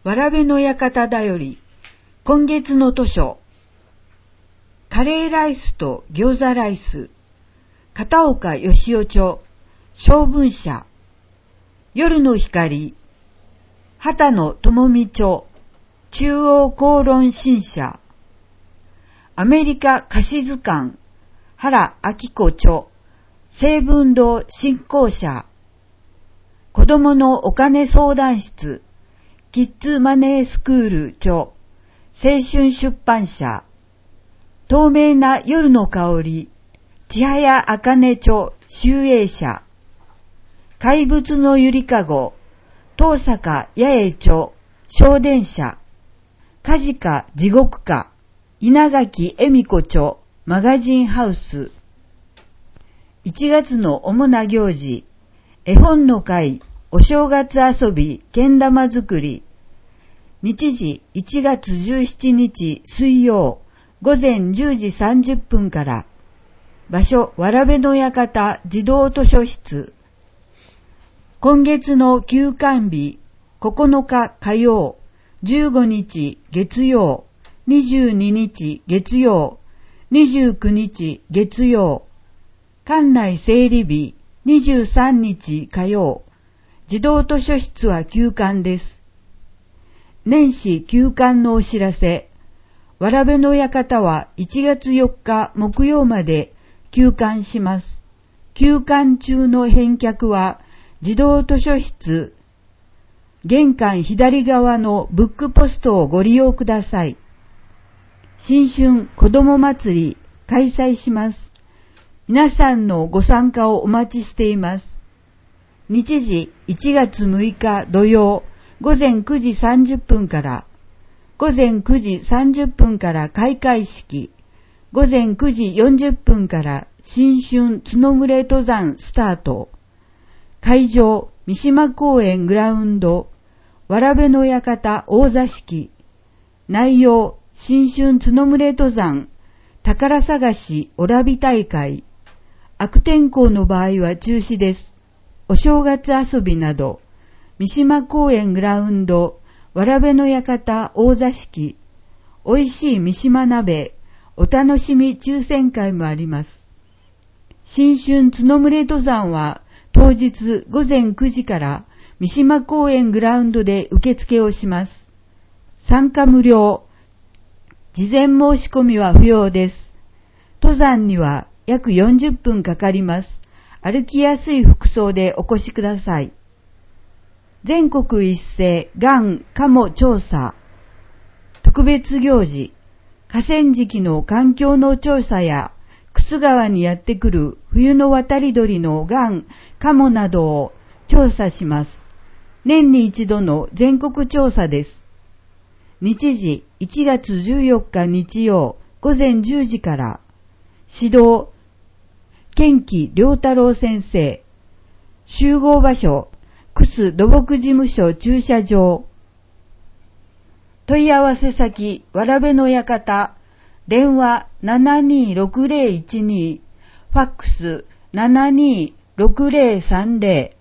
わらべの館だより、今月の図書、カレーライスと餃子ライス、片岡義雄著、小文社、夜の光、畑野智美著、中央公論新社、アメリカ菓子図鑑、原明子著、成文堂振興社、子供のお金相談室、キッズマネースクール著、青春出版社、透明な夜の香り、千早茜著、集英社、怪物のゆりかご、東坂八重著、小電社、カジカ地獄歌、稲垣恵美子著、マガジンハウス。1月の主な行事、絵本の会、お正月遊び、けん玉作り。日時1月17日水曜、午前10時30分から。場所、わらべの館児童図書室。今月の休館日、9日火曜、15日月曜、22日月曜、29日月曜、館内整理日、23日火曜、児童図書室は休館です。年始休館のお知らせ。わらべの館は1月4日木曜まで休館します。休館中の返却は児童図書室、玄関左側のブックポストをご利用ください。新春子ども祭り開催します。皆さんのご参加をお待ちしています。日時1月6日土曜午前9時30分から午前9時30分から開会式、午前9時40分から新春角群れ登山スタート。会場三島公園グラウンド、わらべの館大座敷。内容新春角群れ登山、宝探しおらび大会。悪天候の場合は中止です。お正月遊びなど、三島公園グラウンド、わらべの館大座敷、おいしい三島鍋、お楽しみ抽選会もあります。新春角群れ登山は当日午前9時から三島公園グラウンドで受付をします。参加無料。事前申し込みは不要です。登山には約40分かかります。歩きやすい服装でお越しください。全国一斉がんカモ調査。特別行事。河川敷の環境の調査や、楠川にやってくる冬の渡り鳥のがん、カモなどを調査します。年に一度の全国調査です。日時1月14日日曜午前10時から。指導賢木良太郎先生。集合場所楠土木事務所駐車場。問い合わせ先わらべの館。電話726012、ファックス726030。